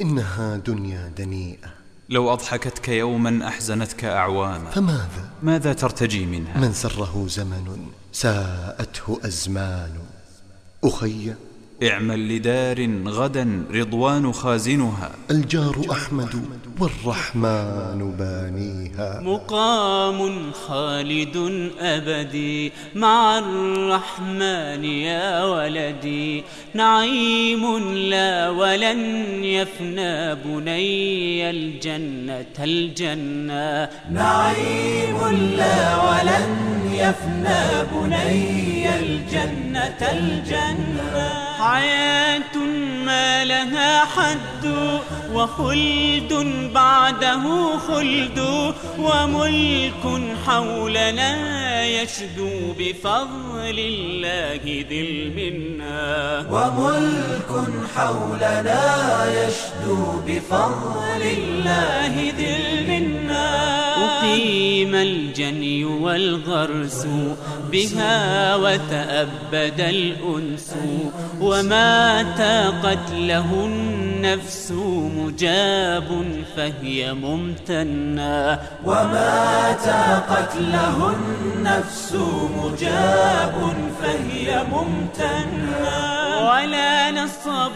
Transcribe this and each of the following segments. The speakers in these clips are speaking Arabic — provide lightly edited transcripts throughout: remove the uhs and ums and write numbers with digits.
إنها دنيا دنيئة. لو أضحكتك يوما أحزنتك أعواما، ماذا ترتجي منها؟ من سره زمن ساءته أزمان. أخي اعمل لدار غدا رضوان خازنها، الجار أحمد والرحمن بانيها. مقام خالد أبدي مع الرحمن يا ولدي، نعيم لا ولن يفنى بني الجنة الجنة، نعيم لا ولن يفنى بني الجنة الجنة. حياة ما لها حد وخلد بعده خلد، وملك حولنا يشدو بفضل الله ذي المنة، وملك حولنا يشدو بفضل الله ذي المنة. أقيم الجني والغرس بها وتأبد الأنس، وما تاقت له النفس مجاب فهي ممتنة، وما تاقت له النفس مجاب فهي ممتنة. ولا نصب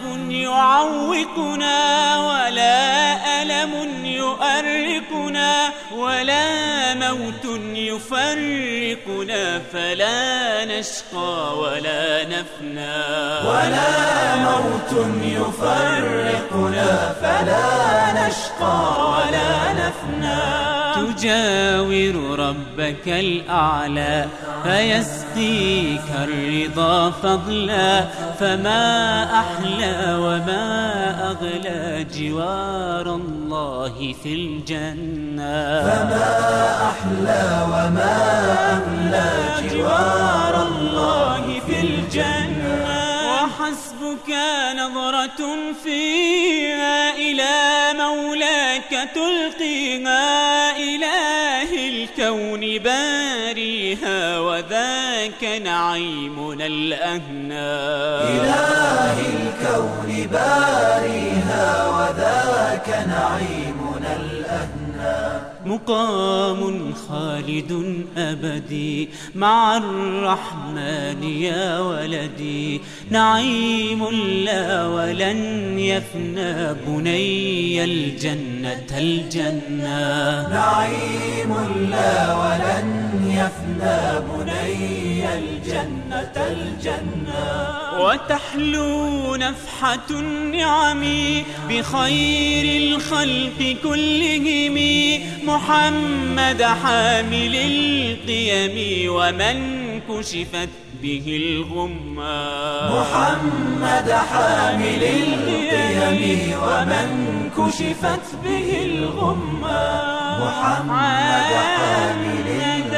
يعوقنا ولا ألم يؤرقنا، ولا موت يفرقنا فلا نشقى ولا نفنى، ولا موت يفرقنا فلا نشقى ولا نفنى. تجاور ربك الأعلى فيسقيك الرضا فضلا، فما أحلى وما أغلى جوار الله في الجنة، فما أحلى وما أغلى جوار الله في الجنة. وحسبك نظرة فيها إلى مولاك تلقيها، إله الكون باريها وذاك نعيمنا الأهنى، إله الكون باريها وذاك نعيمنا الأهنى. مقام خالد أبدي مع الرحمن يا ولدي، نعيم لا ولن يفنى بني الجنة الجنة، نعيم لا ولن يفنى بني الجنة الجنة. وتحلو نفحة النعم بخير الخلق كلهم، محمد حامل القيم ومن كشفت به الغمة، محمد حامل القيم ومن كشفت به الغمة، محمد حامل القيم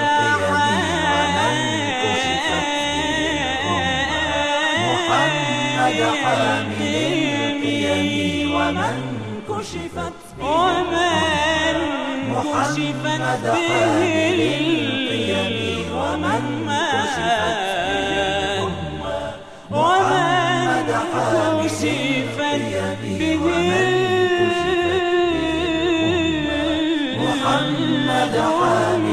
محمد حامل القيم ومن كشفت به محمد حامل القيم ومن كشفت به محمد حامل القيم محمد حامل